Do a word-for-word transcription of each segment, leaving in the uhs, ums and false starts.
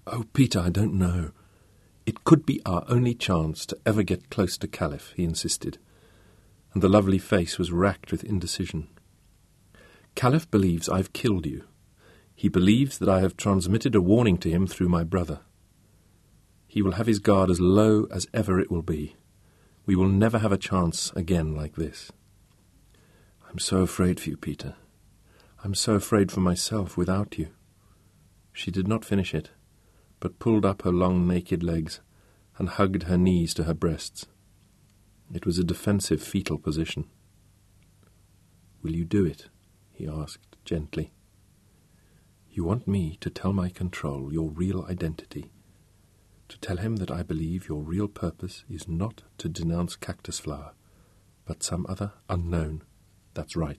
Oh, Peter, I don't know. It could be our only chance to ever get close to Caliph, he insisted, and the lovely face was racked with indecision. Caliph believes I've killed you. He believes that I have transmitted a warning to him through my brother. He will have his guard as low as ever it will be. We will never have a chance again like this. I'm so afraid for you, Peter. I'm so afraid for myself without you. She did not finish it, but pulled up her long naked legs and hugged her knees to her breasts. It was a defensive fetal position. Will you do it? He asked gently. You want me to tell my control your real identity, to tell him that I believe your real purpose is not to denounce Cactus Flower, but some other unknown. That's right.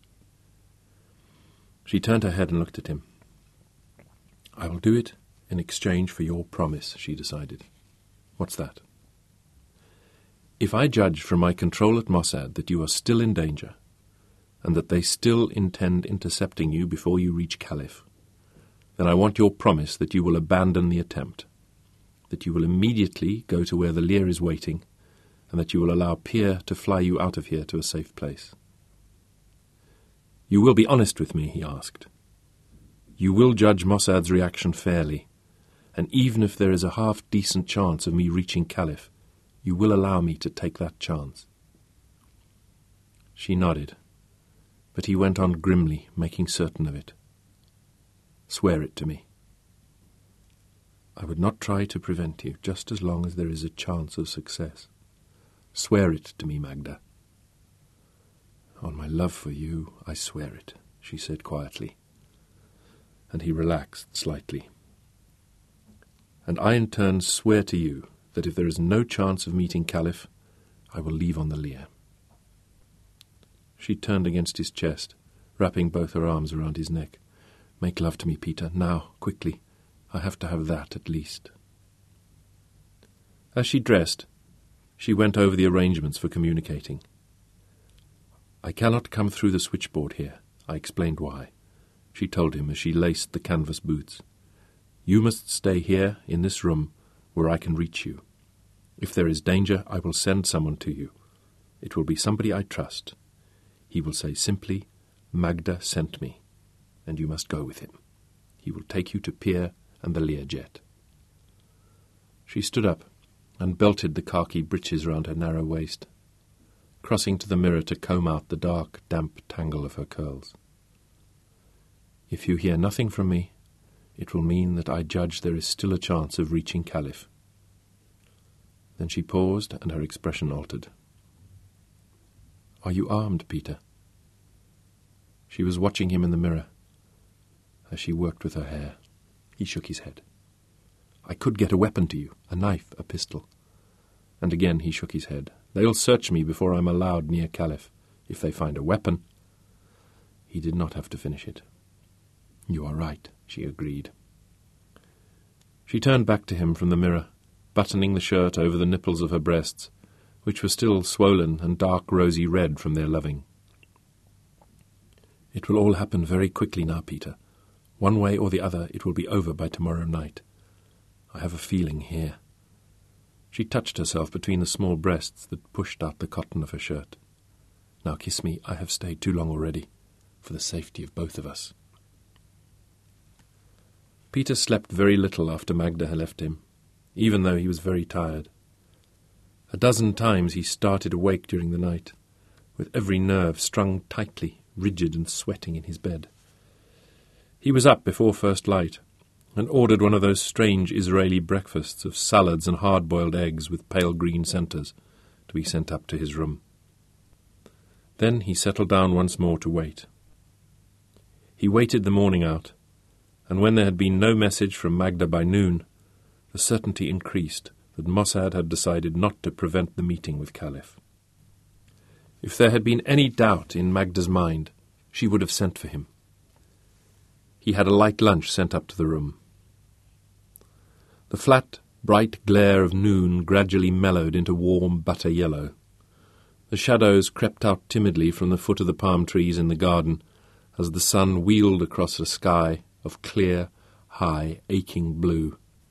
She turned her head and looked at him. I will do it in exchange for your promise, she decided. What's that? If I judge from my control at Mossad that you are still in danger, and that they still intend intercepting you before you reach Caliph, then I want your promise that you will abandon the attempt, that you will immediately go to where the Lear is waiting, and that you will allow Pier to fly you out of here to a safe place. You will be honest with me, he asked. You will judge Mossad's reaction fairly, and even if there is a half-decent chance of me reaching Caliph, you will allow me to take that chance. She nodded, but he went on grimly, making certain of it. Swear it to me. I would not try to prevent you, just as long as there is a chance of success. Swear it to me, Magda. On my love for you, I swear it, she said quietly, and he relaxed slightly. And I in turn swear to you that if there is no chance of meeting Caliph, I will leave on the Lear. She turned against his chest, wrapping both her arms around his neck. Make love to me, Peter, now, quickly. I have to have that at least. As she dressed, she went over the arrangements for communicating. I cannot come through the switchboard here. I explained why. She told him as she laced the canvas boots. You must stay here in this room where I can reach you. If there is danger, I will send someone to you. It will be somebody I trust. He will say simply, Magda sent me, and you must go with him. He will take you to Pier and the Learjet. She stood up and belted the khaki breeches round her narrow waist, crossing to the mirror to comb out the dark, damp tangle of her curls. If you hear nothing from me, it will mean that I judge there is still a chance of reaching Caliph. Then she paused, and her expression altered. Are you armed, Peter? She was watching him in the mirror as she worked with her hair. He shook his head. I could get a weapon to you, a knife, a pistol. And again he shook his head. They'll search me before I'm allowed near Caliph, if they find a weapon. He did not have to finish it. You are right, she agreed. She turned back to him from the mirror, buttoning the shirt over the nipples of her breasts, which were still swollen and dark rosy red from their loving. It will all happen very quickly now, Peter. One way or the other, it will be over by tomorrow night. I have a feeling here. She touched herself between the small breasts that pushed out the cotton of her shirt. Now kiss me. I have stayed too long already, for the safety of both of us. Peter slept very little after Magda had left him, even though he was very tired. A dozen times he started awake during the night, with every nerve strung tightly, rigid and sweating in his bed. He was up before first light, and ordered one of those strange Israeli breakfasts of salads and hard-boiled eggs with pale green centres to be sent up to his room. Then he settled down once more to wait. He waited the morning out, and when there had been no message from Magda by noon, the certainty increased that Mossad had decided not to prevent the meeting with Caliph. If there had been any doubt in Magda's mind, she would have sent for him. He had a light lunch sent up to the room. The flat, bright glare of noon gradually mellowed into warm butter yellow. The shadows crept out timidly from the foot of the palm trees in the garden as the sun wheeled across a sky of clear, high, aching blue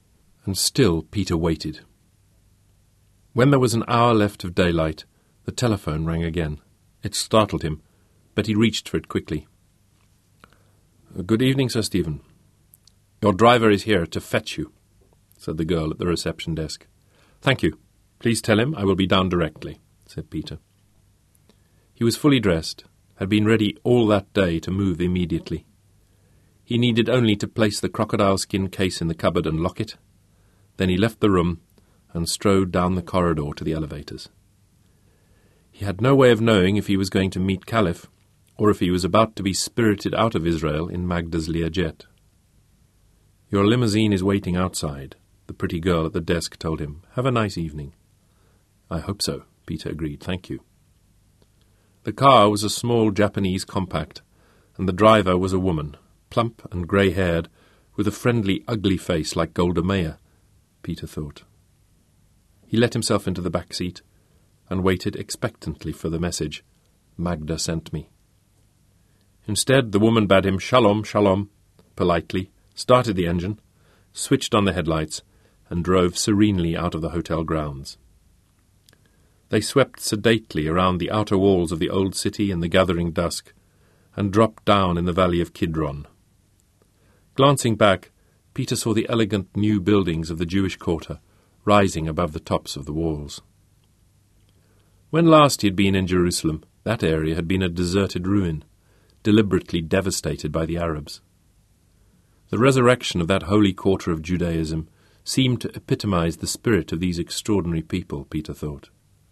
And still Peter waited. When there was an hour left of daylight, the telephone rang again. It startled him, but he reached for it quickly. "Good evening, Sir Stephen. Your driver is here to fetch you," said the girl at the reception desk. "Thank you. Please tell him I will be down directly," said Peter. He was fully dressed, had been ready all that day to move immediately. He needed only to place the crocodile skin case in the cupboard and lock it. Then he left the room and strode down the corridor to the elevators. He had no way of knowing if he was going to meet Caliph, or if he was about to be spirited out of Israel in Magda's Learjet. "Your limousine is waiting outside," the pretty girl at the desk told him. "Have a nice evening." "I hope so," Peter agreed. "Thank you." The car was a small Japanese compact, and the driver was a woman, plump and grey-haired, with a friendly, ugly face like Golda Meir, Peter thought. He let himself into the back seat and waited expectantly for the message, "Magda sent me." Instead, the woman bade him shalom, shalom, politely, started the engine, switched on the headlights, and drove serenely out of the hotel grounds. They swept sedately around the outer walls of the old city in the gathering dusk, and dropped down in the valley of Kidron. Glancing back, Peter saw the elegant new buildings of the Jewish quarter rising above the tops of the walls. When last he had been in Jerusalem, that area had been a deserted ruin, deliberately devastated by the Arabs. The resurrection of that holy quarter of Judaism seemed to epitomize the spirit of these extraordinary people, Peter thought.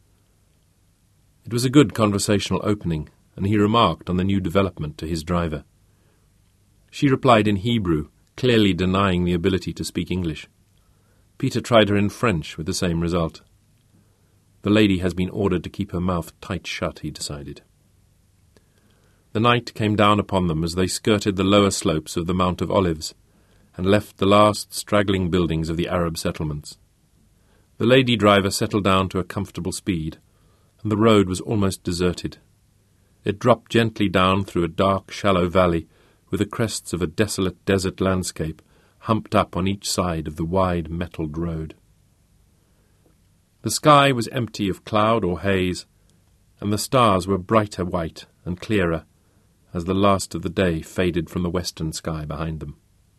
It was a good conversational opening, and he remarked on the new development to his driver. She replied in Hebrew, clearly denying the ability to speak English. Peter tried her in French with the same result. The lady has been ordered to keep her mouth tight shut, he decided. The night came down upon them as they skirted the lower slopes of the Mount of Olives and left the last straggling buildings of the Arab settlements. The lady driver settled down to a comfortable speed, and the road was almost deserted. It dropped gently down through a dark, shallow valley with the crests of a desolate desert landscape humped up on each side of the wide, metalled road. The sky was empty of cloud or haze, and the stars were brighter white and clearer as the last of the day faded from the western sky behind them.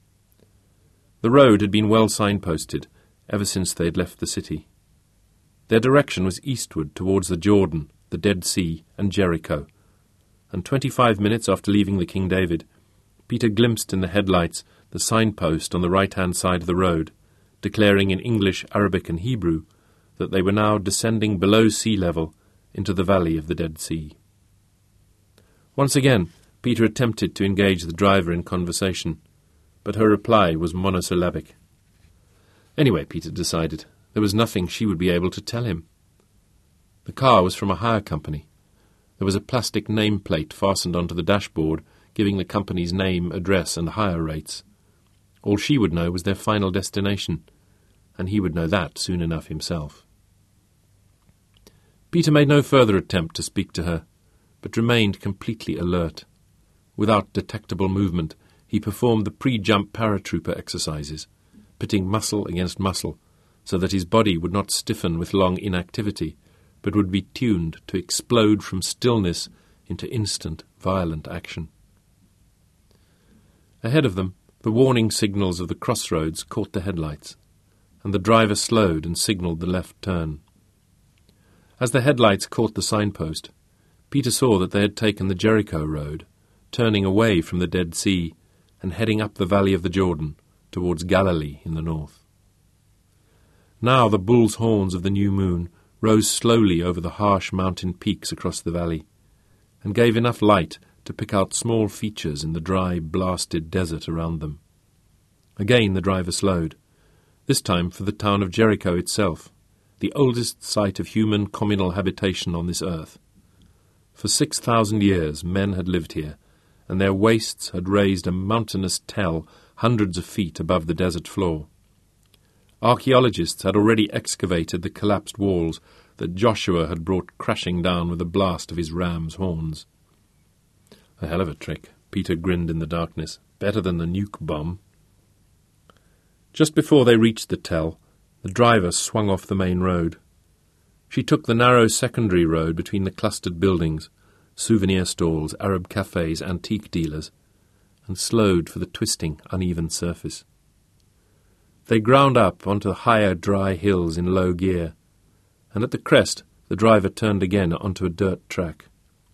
The road had been well signposted ever since they had left the city. Their direction was eastward towards the Jordan, the Dead Sea, and Jericho, and twenty-five minutes after leaving the King David, Peter glimpsed in the headlights the signpost on the right-hand side of the road, declaring in English, Arabic, and Hebrew that they were now descending below sea level into the valley of the Dead Sea. Once again, Peter attempted to engage the driver in conversation, but her reply was monosyllabic. Anyway, Peter decided, there was nothing she would be able to tell him. The car was from a hire company. There was a plastic nameplate fastened onto the dashboard, giving the company's name, address, and hire rates. All she would know was their final destination, and he would know that soon enough himself. Peter made no further attempt to speak to her, but remained completely alert. Without detectable movement, he performed the pre-jump paratrooper exercises, pitting muscle against muscle, so that his body would not stiffen with long inactivity, but would be tuned to explode from stillness into instant, violent action. Ahead of them, the warning signals of the crossroads caught the headlights, and the driver slowed and signalled the left turn. As the headlights caught the signpost, Peter saw that they had taken the Jericho road, turning away from the Dead Sea and heading up the valley of the Jordan towards Galilee in the north. Now the bull's horns of the new moon rose slowly over the harsh mountain peaks across the valley, and gave enough light to pick out small features in the dry, blasted desert around them. Again the driver slowed, this time for the town of Jericho itself, the oldest site of human communal habitation on this earth. For six thousand years men had lived here, and their wastes had raised a mountainous tell hundreds of feet above the desert floor. Archaeologists had already excavated the collapsed walls that Joshua had brought crashing down with a blast of his ram's horns. A hell of a trick, Peter grinned in the darkness. Better than the nuke bomb. Just before they reached the Tell, the driver swung off the main road. She took the narrow secondary road between the clustered buildings, souvenir stalls, Arab cafes, antique dealers, and slowed for the twisting, uneven surface. They ground up onto higher, dry hills in low gear, and at the crest the driver turned again onto a dirt track.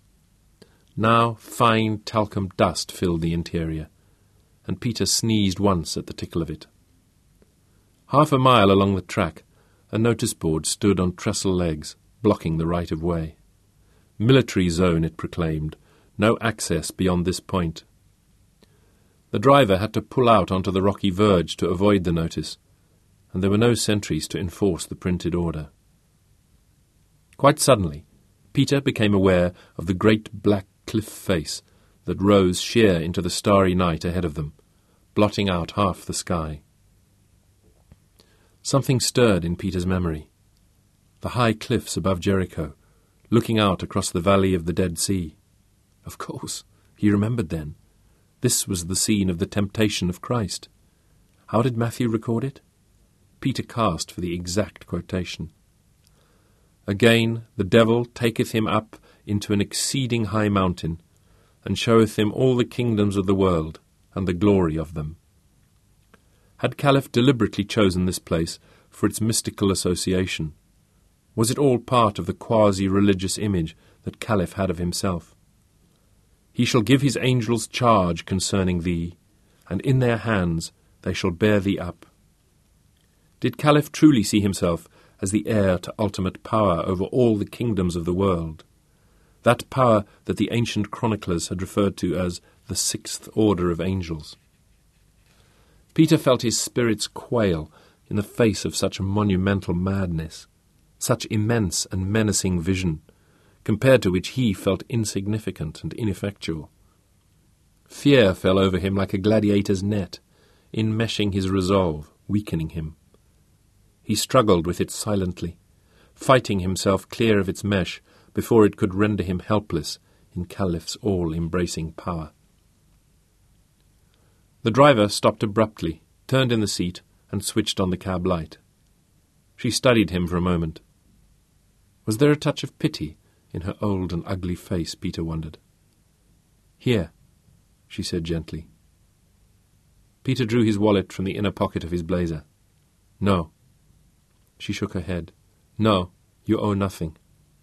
Now fine talcum dust filled the interior, and Peter sneezed once at the tickle of it. Half a mile along the track, a notice board stood on trestle legs, blocking the right-of-way. Military zone, it proclaimed, no access beyond this point. The driver had to pull out onto the rocky verge to avoid the notice, and there were no sentries to enforce the printed order. Quite suddenly, Peter became aware of the great black cliff face that rose sheer into the starry night ahead of them, blotting out half the sky. Something stirred in Peter's memory. The high cliffs above Jericho, looking out across the valley of the Dead Sea. Of course, he remembered then. This was the scene of the temptation of Christ. How did Matthew record it? Peter cast for the exact quotation. Again the devil taketh him up into an exceeding high mountain, and showeth him all the kingdoms of the world, and the glory of them. Had Caliph deliberately chosen this place for its mystical association? Was it all part of the quasi-religious image that Caliph had of himself? He shall give his angels charge concerning thee, and in their hands they shall bear thee up. Did Caliph truly see himself as the heir to ultimate power over all the kingdoms of the world? That power that the ancient chroniclers had referred to as the sixth order of angels. Peter felt his spirits quail in the face of such monumental madness, such immense and menacing vision, compared to which he felt insignificant and ineffectual. Fear fell over him like a gladiator's net, enmeshing his resolve, weakening him. He struggled with it silently, fighting himself clear of its mesh before it could render him helpless in Caliph's all-embracing power. The driver stopped abruptly, turned in the seat, and switched on the cab light. She studied him for a moment. Was there a touch of pity in her old and ugly face, Peter wondered. "Here," she said gently. Peter drew his wallet from the inner pocket of his blazer. "No." She shook her head. "No, you owe nothing."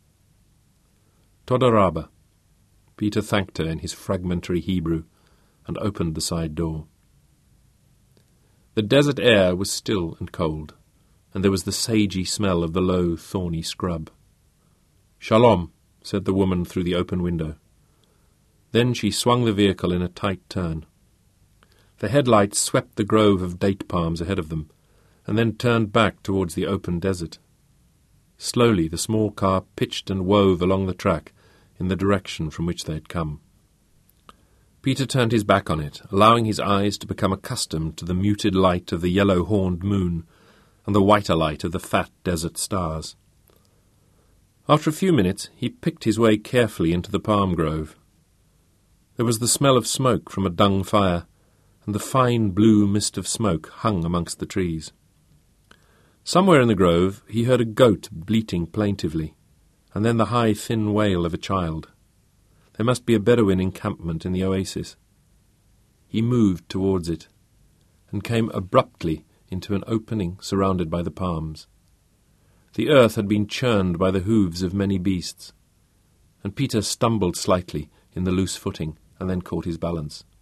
Toda Rabba. Peter thanked her in his fragmentary Hebrew and opened the side door. The desert air was still and cold, and there was the sagey smell of the low, thorny scrub. "Shalom," said the woman through the open window. Then she swung the vehicle in a tight turn. The headlights swept the grove of date palms ahead of them, and then turned back towards the open desert. Slowly the small car pitched and wove along the track in the direction from which they had come. Peter turned his back on it, allowing his eyes to become accustomed to the muted light of the yellow-horned moon and the whiter light of the fat desert stars. After a few minutes he picked his way carefully into the palm grove. There was the smell of smoke from a dung fire, and the fine blue mist of smoke hung amongst the trees. Somewhere in the grove he heard a goat bleating plaintively, and then the high, thin wail of a child. There must be a Bedouin encampment in the oasis. He moved towards it, and came abruptly into an opening surrounded by the palms. The earth had been churned by the hooves of many beasts, and Peter stumbled slightly in the loose footing, and then caught his balance.